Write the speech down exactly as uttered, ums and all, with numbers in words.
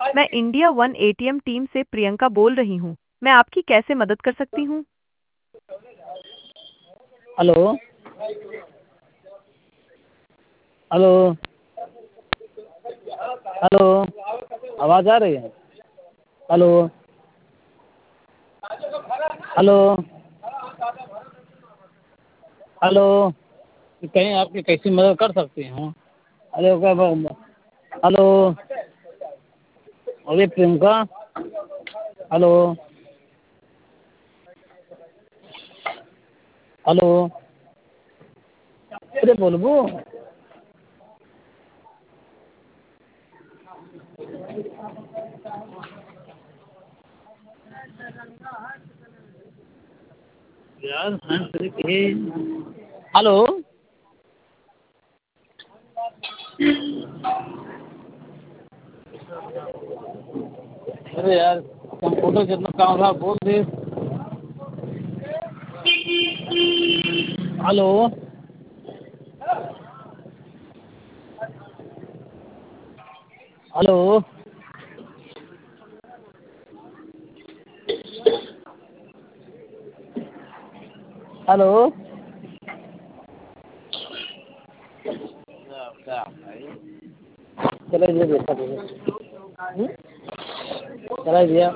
मैं India one ATM team से प्रियंका बोल रही हूँ। मैं आपकी कैसे मदद कर सकती हूँ? हेलो। हेलो। हेलो। आवाज़ आ रही है? हेलो। हेलो। हेलो। कहीं आपकी कैसी मदद कर सकती हूँ? अरे ओके ब हेलो। अरे प्रियंका। हेलो। हेलो। अरे बोलबू। यार हैंड फ्री की। हेलो। अरे यार कंप्यूटर जितना काम रहा बोल दे। हेलो। हेलो। हेलो। चला दिया देखा देखा चला दिया।